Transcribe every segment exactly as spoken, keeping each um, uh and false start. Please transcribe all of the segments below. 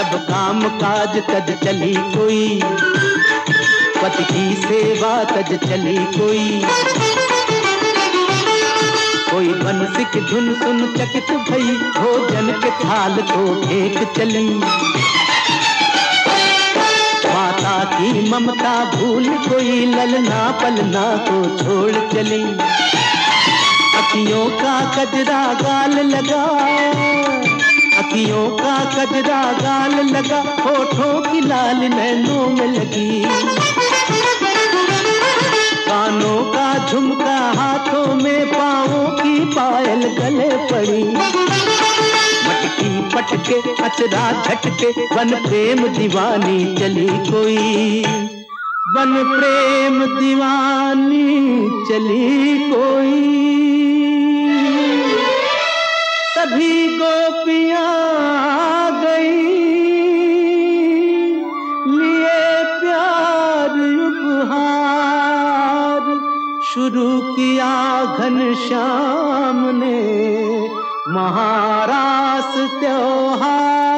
सब काम काज तज चली कोई, पति की सेवा तज चली कोई। कोई बंसी की धुन सुन चकित भई, भोजन के थाल को फेंक चली। माता की ममता भूल कोई, ललना पलना को छोड़ चली। अखियों का कजरा गाल लगा, अखियों का कजरा गाल लगा, होठों की लाल नैनों में लगी। कानों का झुमका हाथों में, पाँवों की पायल गले पड़ी। मटकी पटके अचरा झटके, बन प्रेम दीवानी चली कोई, बन प्रेम दीवानी चली कोई। सभी गोपियां गई, लिए प्यार उपहार। शुरू किया घनश्याम ने महारास त्योहार।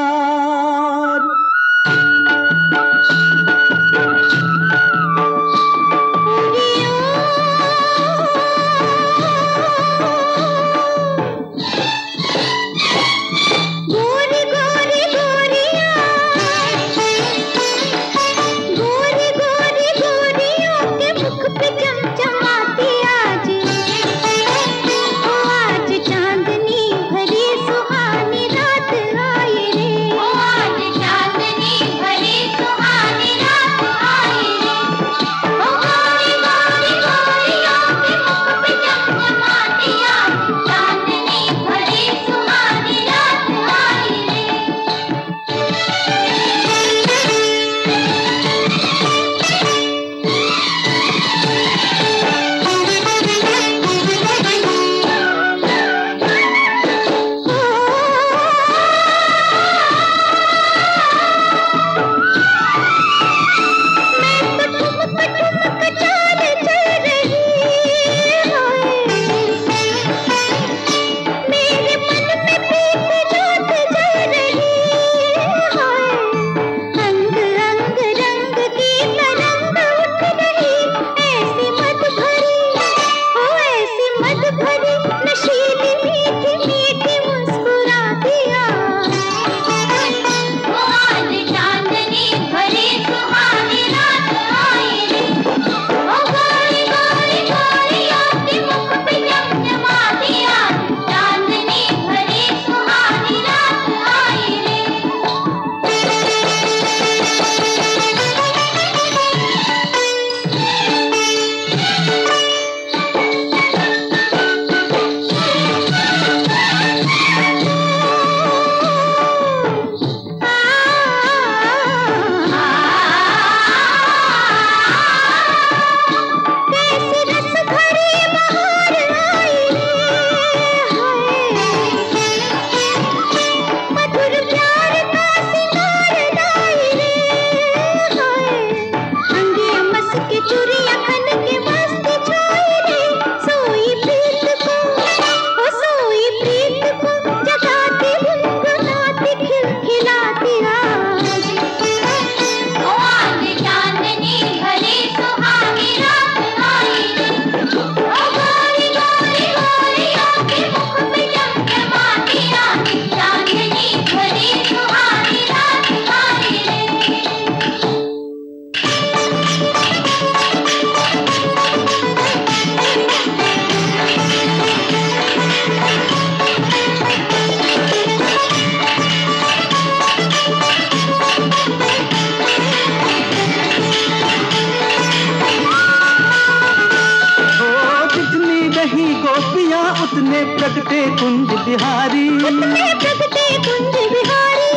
उतने प्रगटे कुंज बिहारी, उतने प्रगटे कुंज बिहारी।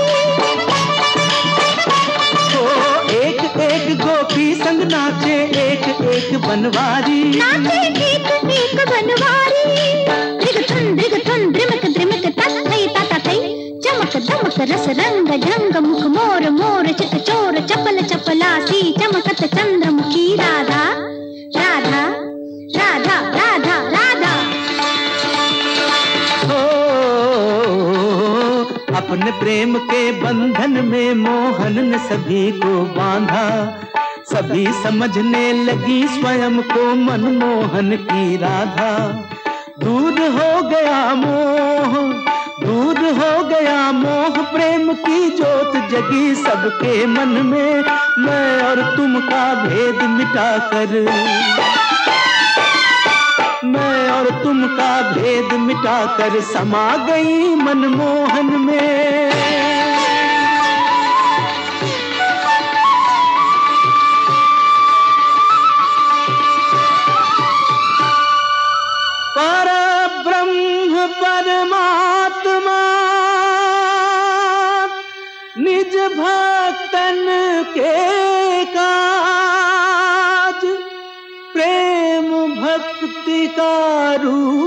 तो एक एक गोपी संग नाचे एक एक बनवारी, नाचे एक एक बनवारी। दृगथुन दृगथुन द्रिमक द्रिमक तत थई तत थई, चमक दमक रस रंग ढंग मुख मोर मोर चित चोर चपल चपलासी, चमकत चंद्रमुखी राधा राधा राधा राधा राधा। अपने प्रेम के बंधन में मोहन ने सभी को बांधा। सभी समझने लगी स्वयं को मनमोहन की राधा। दूर हो गया मोह, दूर हो गया मोह, प्रेम की ज्योत जगी सबके मन में। मैं और तुम का भेद मिटाकर, मैं और तुम का भेद मिटाकर समा गई मनमोहन में। परब्रह्म परमात्मा निज भक्तन के काज, प्रेम भक्ति का रूप